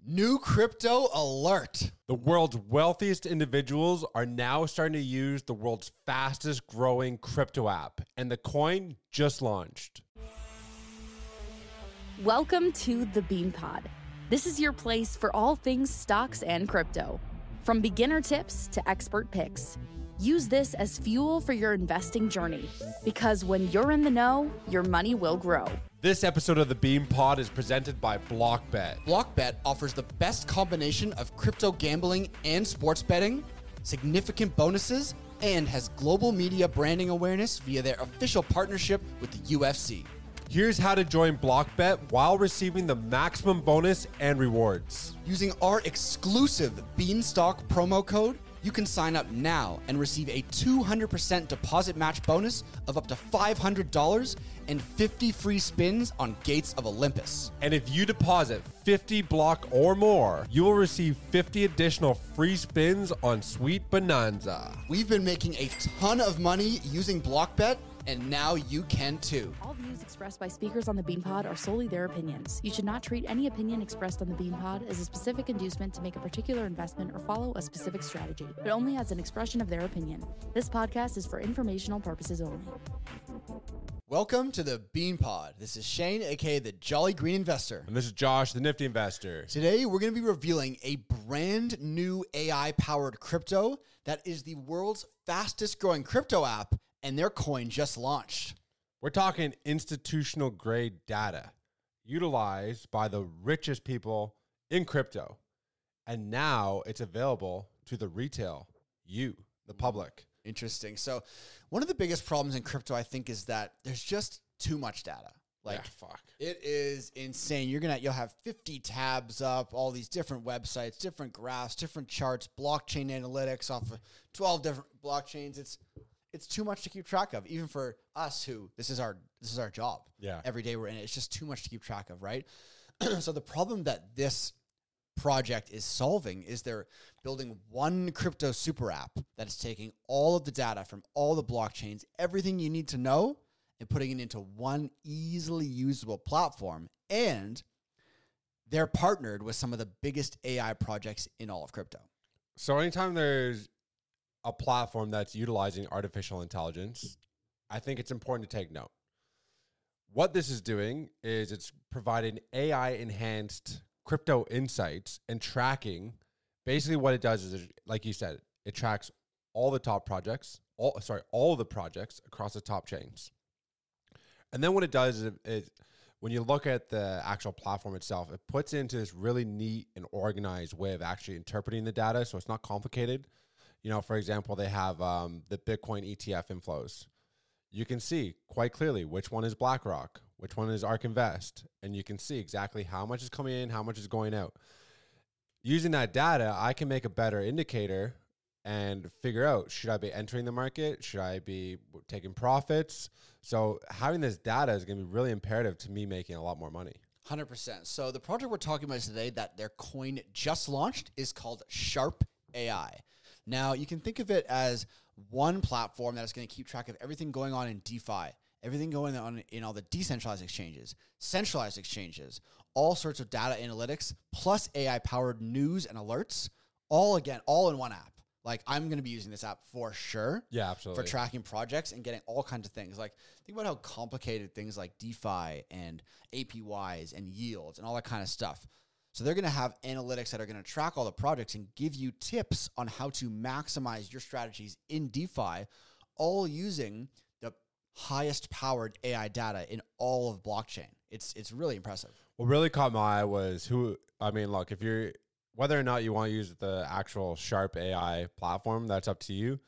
New crypto alert. The world's wealthiest individuals are now starting to use the world's fastest growing crypto app, and the coin just launched. Welcome to the Bean Pod. This is your place for all things stocks and crypto. From beginner tips to expert picks. Use this as fuel for your investing journey, because when you're in the know, your money will grow. This episode of the Bean Pod is presented by BlockBet. BlockBet offers the best combination of crypto gambling and sports betting, significant bonuses, and has global media branding awareness via their official partnership with the UFC. Here's how to join BlockBet while receiving the maximum bonus and rewards. Using our exclusive Beanstalk promo code, you can sign up now and receive a 200% deposit match bonus of up to $500 and 50 free spins on Gates of Olympus. And if you deposit 50 block or more, you will receive 50 additional free spins on Sweet Bonanza. We've been making a ton of money using BlockBet, and now you can too. All views expressed by speakers on the Bean Pod are solely their opinions. You should not treat any opinion expressed on the Bean Pod as a specific inducement to make a particular investment or follow a specific strategy, but only as an expression of their opinion. This podcast is for informational purposes only. Welcome to the Bean Pod. This is Shane, aka the Jolly Green Investor. And this is Josh, the Nifty Investor. Today, we're going to be revealing a brand new AI-powered crypto that is the world's fastest growing crypto app, and their coin just launched. We're talking institutional grade data utilized by the richest people in crypto. And now it's available to the retail, you, the public. Interesting. So one of the biggest problems in crypto, I think, is that there's just too much data. It is insane. You'll have 50 tabs up, all these different websites, different graphs, different charts, blockchain analytics off of 12 different blockchains. It's too much to keep track of, even for us who this is our job. Yeah. Every day we're in it. It's just too much to keep track of, right? So the problem that this project is solving is they're building one crypto super app that is taking all of the data from all the blockchains, everything you need to know, and putting it into one easily usable platform. And they're partnered with some of the biggest AI projects in all of crypto. So anytime there's a platform that's utilizing artificial intelligence, I think it's important to take note. What this is doing is it's providing AI-enhanced crypto insights and tracking. Basically what it does is, like you said, it tracks all the top projects, all of the projects across the top chains. And then what it does is when you look at the actual platform itself, it puts it into this really neat and organized way of actually interpreting the data, so it's not complicated. You know, for example, they have the Bitcoin ETF inflows. You can see quite clearly which one is BlackRock, which one is ARK Invest, and you can see exactly how much is coming in, how much is going out. Using that data, I can make a better indicator and figure out, should I be entering the market? Should I be taking profits? So having this data is going to be really imperative to me making a lot more money. 100%. So the project we're talking about today that their coin just launched is called Sharp AI. Now, you can think of it as one platform that is going to keep track of everything going on in DeFi, everything going on in all the decentralized exchanges, centralized exchanges, all sorts of data analytics, plus AI-powered news and alerts, all in one app. Like, I'm going to be using this app for sure. Yeah, absolutely. For tracking projects and getting all kinds of things. Like, think about how complicated things like DeFi and APYs and yields and all that kind of stuff. So they're going to have analytics that are going to track all the projects and give you tips on how to maximize your strategies in DeFi, all using the highest powered AI data in all of blockchain. It's really impressive. What really caught my eye was look, if you're, whether or not you want to use the actual Sharp AI platform, that's up to you.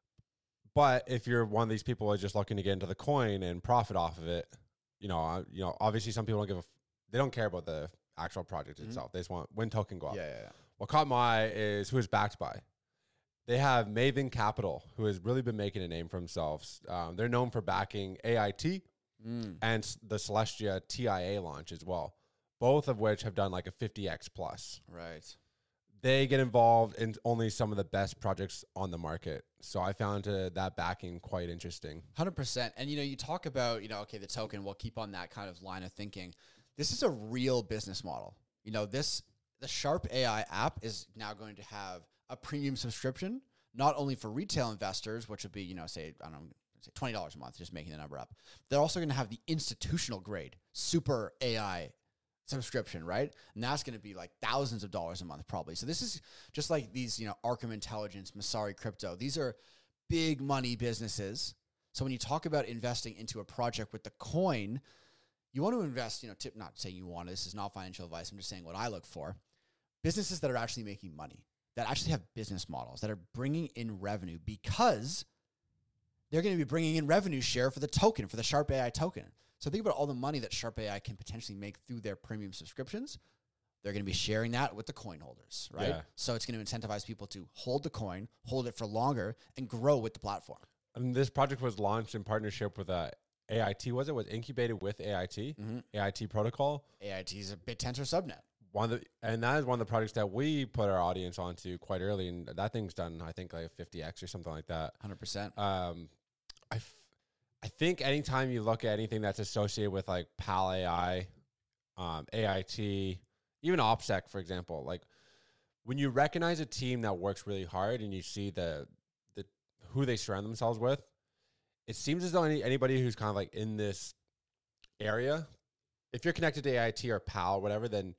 But if you're one of these people who are just looking to get into the coin and profit off of it, obviously some people they don't care about the actual project itself. They just want when token go up. Yeah. What caught my eye is who is backed by. They have Maven Capital, who has really been making a name for themselves. They're known for backing AIT and the Celestia TIA launch as well, both of which have done like a 50x plus. Right. They get involved in only some of the best projects on the market. So I found that backing quite interesting. 100%. And, you talk about, the token, we'll keep on that kind of line of thinking. This is a real business model. This the Sharp AI app is now going to have a premium subscription, not only for retail investors, which would be, say, I don't know, say $20 a month, just making the number up. They're also going to have the institutional grade super AI subscription, right? And that's going to be like thousands of dollars a month probably. So this is just like these, Arkham Intelligence, Messari Crypto. These are big money businesses. So when you talk about investing into a project with the coin, you want to invest, not saying you want to, this is not financial advice. I'm just saying what I look for. Businesses that are actually making money, that actually have business models, that are bringing in revenue because they're going to be bringing in revenue share for the token, for the Sharp AI token. So think about all the money that Sharp AI can potentially make through their premium subscriptions. They're going to be sharing that with the coin holders, right? Yeah. So it's going to incentivize people to hold the coin, hold it for longer, and grow with the platform. And this project was launched in partnership with AIT, was incubated with AIT, AIT protocol. AIT is a BitTensor subnet. And that is one of the projects that we put our audience onto quite early, and that thing's done, I think, like 50x or something like that. 100%. I think anytime you look at anything that's associated with like PAL AI, AIT, even OPSEC, for example, like when you recognize a team that works really hard and you see the who they surround themselves with, it seems as though anybody who's kind of like in this area, if you're connected to AIT or PAL or whatever, then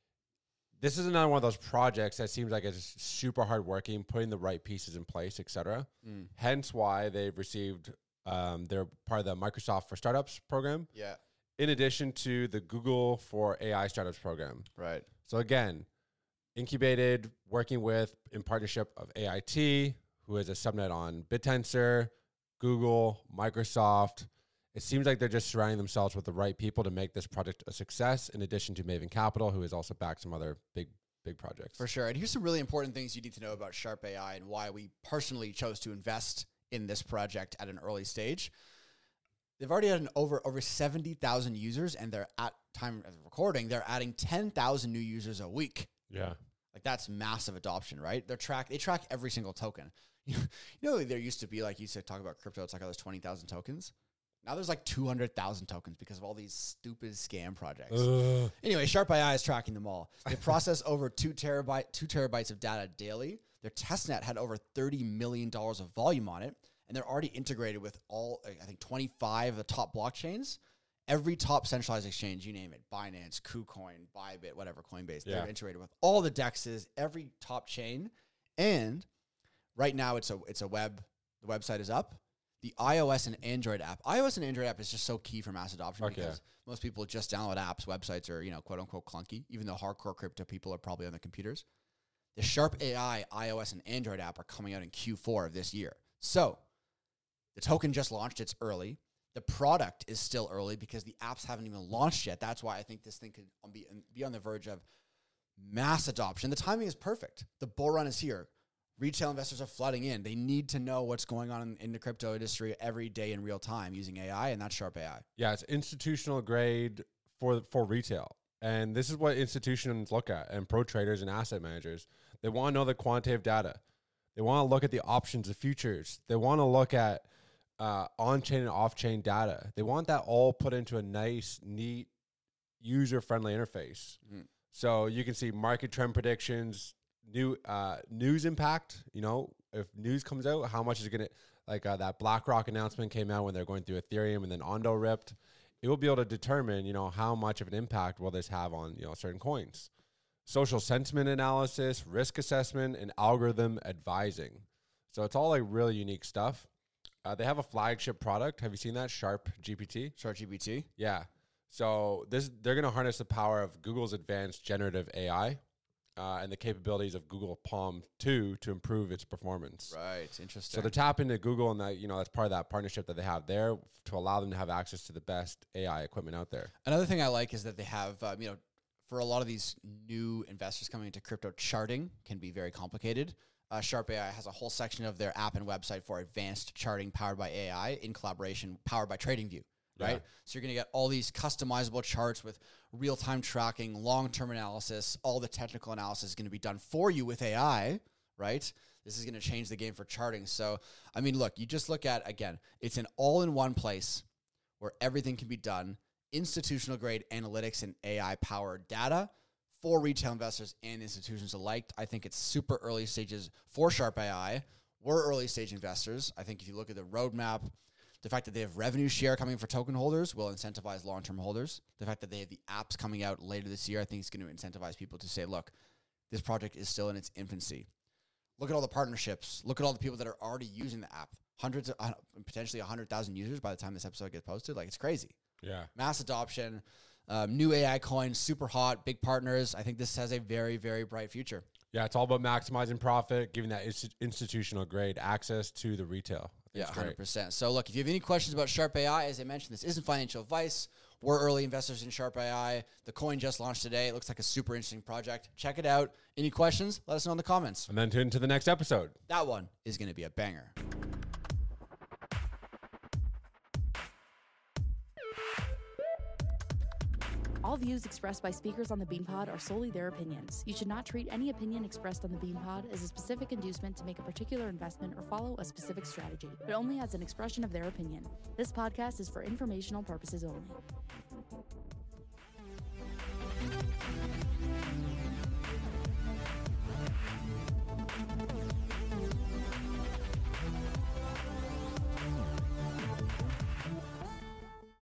this is another one of those projects that seems like it's super hardworking, putting the right pieces in place, etc. Hence why they've received, they're part of the Microsoft for Startups program. Yeah. In addition to the Google for AI Startups program. Right. So again, incubated, working with, in partnership of AIT, who has a subnet on BitTensor, Google, Microsoft. It seems like they're just surrounding themselves with the right people to make this project a success, in addition to Maven Capital, who has also backed some other big projects. For sure. And here's some really important things you need to know about Sharp AI and why we personally chose to invest in this project at an early stage. They've already had over 70,000 users, and they're at time of recording, they're adding 10,000 new users a week. Yeah. Like that's massive adoption, right? They track every single token. There used to be, like you said, talk about crypto, it's like, there's 20,000 tokens. Now there's like 200,000 tokens because of all these stupid scam projects. Anyway, Sharp AI is tracking them all. They process over 2 terabytes of data daily. Their testnet had over $30 million of volume on it, and they're already integrated with all, I think, 25 of the top blockchains. Every top centralized exchange, you name it, Binance, KuCoin, Bybit, whatever, Coinbase, they're integrated with all the DEXs, every top chain. And right now the website is up. The iOS and Android app. iOS and Android app is just so key for mass adoption because most people just download apps. Websites are, quote unquote clunky, even though hardcore crypto people are probably on their computers. The Sharp AI iOS and Android app are coming out in Q4 of this year. So the token just launched. It's early. The product is still early because the apps haven't even launched yet. That's why I think this thing could be on the verge of mass adoption. The timing is perfect. The bull run is here. Retail investors are flooding in. They need to know what's going on in the crypto industry every day in real time using AI, and that's Sharp AI. Yeah, it's institutional grade for retail. And this is what institutions look at, and pro traders and asset managers. They want to know the quantitative data. They want to look at the options, the futures. They want to look at on-chain and off-chain data. They want that all put into a nice, neat, user-friendly interface. So you can see market trend predictions, news impact. If news comes out, how much is it going to, like that BlackRock announcement came out when they're going through Ethereum and then Ondo ripped. It will be able to determine, how much of an impact will this have on, certain coins. Social sentiment analysis, risk assessment, and algorithm advising. So it's all like really unique stuff. They have a flagship product. Have you seen that? Sharp GPT? Sharp GPT? Yeah. So they're going to harness the power of Google's advanced generative AI and the capabilities of Google Palm 2 to improve its performance. Right. Interesting. So they're tapping into Google, and that, that's part of that partnership that they have there to allow them to have access to the best AI equipment out there. Another thing I like is that they have, for a lot of these new investors coming into crypto, charting can be very complicated. Sharp AI has a whole section of their app and website for advanced charting powered by AI in collaboration, powered by TradingView, right? Yeah. So you're going to get all these customizable charts with real-time tracking, long-term analysis. All the technical analysis is going to be done for you with AI, right? This is going to change the game for charting. So, look, you just look at, again, it's an all-in-one place where everything can be done, institutional-grade analytics and AI-powered data for retail investors and institutions alike. I think it's super early stages for Sharp AI. We're early stage investors. I think if you look at the roadmap, the fact that they have revenue share coming for token holders will incentivize long-term holders. The fact that they have the apps coming out later this year, I think is going to incentivize people to say, look, this project is still in its infancy. Look at all the partnerships. Look at all the people that are already using the app. Hundreds of, potentially 100,000 users by the time this episode gets posted. Like, it's crazy. Yeah. Mass adoption, new AI coins, super hot, big partners. I think this has a very, very bright future. Yeah, it's all about maximizing profit, giving that institutional grade access to the retail. Yeah, 100%. So look, if you have any questions about Sharp AI, as I mentioned, this isn't financial advice. We're early investors in Sharp AI. The coin just launched today. It looks like a super interesting project. Check it out. Any questions? Let us know in the comments. And then tune into the next episode. That one is going to be a banger. All views expressed by speakers on the BeanPod are solely their opinions. You should not treat any opinion expressed on the BeanPod as a specific inducement to make a particular investment or follow a specific strategy, but only as an expression of their opinion. This podcast is for informational purposes only.